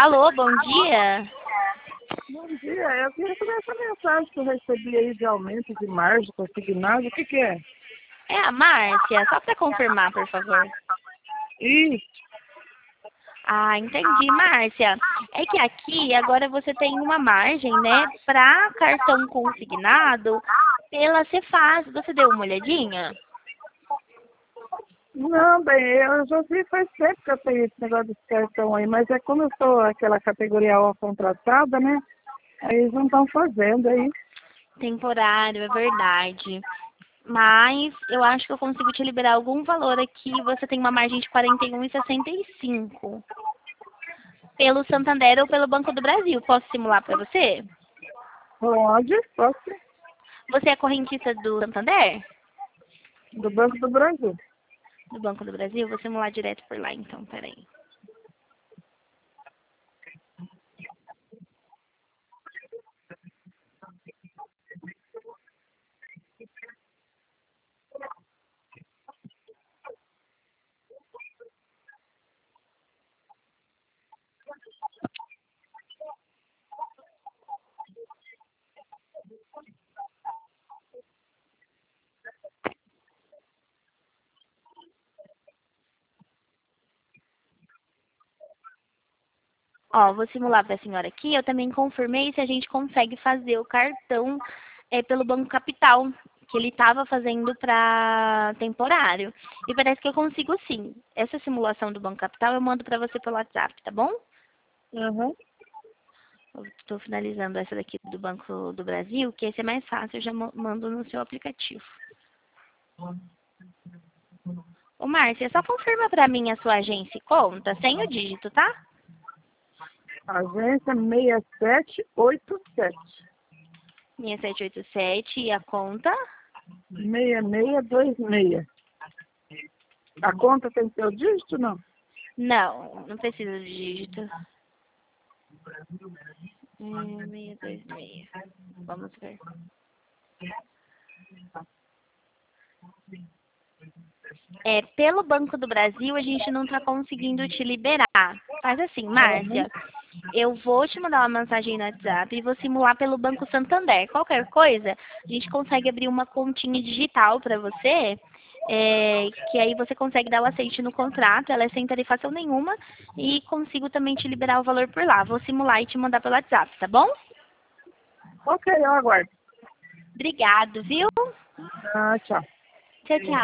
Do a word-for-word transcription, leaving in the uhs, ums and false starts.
Alô, bom dia. Bom dia, eu queria saber essa mensagem que eu recebi aí de aumento de margem consignado, o que que é? É a Márcia, só para confirmar, por favor. Ih, Ah, entendi, Márcia. É que aqui agora você tem uma margem, né, para cartão consignado pela Cefaz. Você deu uma olhadinha? não, bem, eu já vi faz tempo que eu tenho esse negócio desse cartão aí, mas é como eu sou aquela categoria O contratada, né? Aí eles não estão fazendo aí. Temporário, é verdade. Mas eu acho que eu consigo te liberar algum valor aqui. Você tem uma margem de quarenta e um vírgula sessenta e cinco. Pelo Santander ou pelo Banco do Brasil. Posso simular para você? Pode, posso, Você é correntista do Santander? do Banco do Brasil. Do Banco do Brasil? Vou simular direto por lá, então, peraí. Ó, vou simular para a senhora aqui. Eu também confirmei se a gente consegue fazer o cartão é, pelo Banco Capital, que ele estava fazendo para temporário. E parece que eu consigo sim. Essa simulação do Banco Capital eu mando para você pelo WhatsApp, tá bom? Uhum. Estou finalizando essa daqui do Banco do Brasil, que esse é mais fácil, eu já mo- mando no seu aplicativo. Ô, Márcia, só confirma para mim a sua agência e conta, sem o dígito, tá? Agência seis sete oito sete, seis sete oito sete e a conta? seis seis dois seis. A conta tem seu dígito, não? Não, não precisa de dígito. É, seis dois seis. Vamos ver. É, pelo Banco do Brasil, a gente não está conseguindo te liberar. Faz assim, Uhum. Márcia, eu vou te mandar uma mensagem no WhatsApp e vou simular pelo Banco Santander. Qualquer coisa, a gente consegue abrir uma continha digital para você, é, que aí você consegue dar o aceite no contrato, ela é sem tarifação nenhuma, e consigo também te liberar o valor por lá. Vou simular e te mandar pelo WhatsApp, tá bom? Ok, eu aguardo. Obrigado, viu? Ah, tchau. Tchau, tchau.